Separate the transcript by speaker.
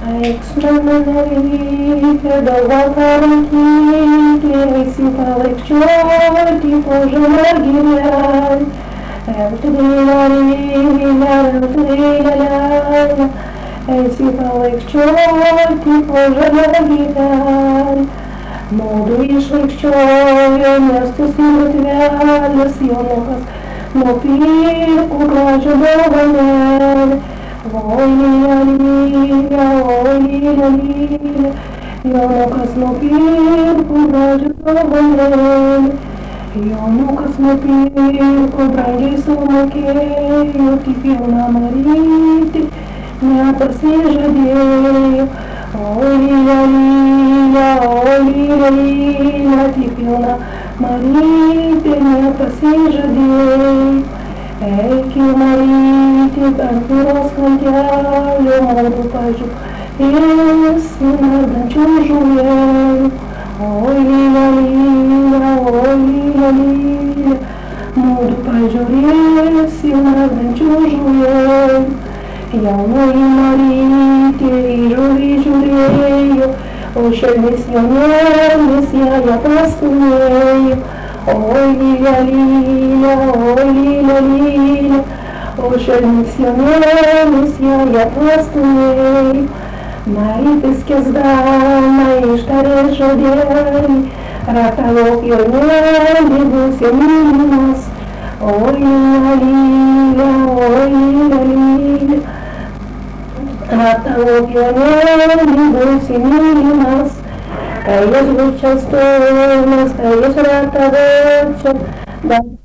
Speaker 1: Extraordinary, the water king, simple like shorty, pożar girar. Simple like shorty, pożar girar. Modujesz jak wczoraj, miasto smutwiale, sjonokas, no pilku, grażu do wojny. Oj, lila, jonokas, no pilku, grażu do wojny. Jonokas, no pilku, brangiai sumokėjo, tik jauna Marytė nepasižadėjo. Oi, lila, tik jauna Marytė nepasižadėjo. Eik Marytė, ant jūros krantelio, maudu pažiūrėsi nardančių žuvėlių. Oi, lila, maudu pažiūrėsi nardančių žuvėlių. Jaunoji Marytė į žuvį žiūrėjo, o šelmis jaunelis ją pastūmėjo. Oi, lila, o šelmis jaunelis ją pastūmėjo. Marytė skęsdama ištarė žodelį, ratavok jaunelį, būsi mylimas. Oi, lila, ratavok jaunelį, būsi mylimas. Kai jis būčiau stojas, kai jis ratavočiau,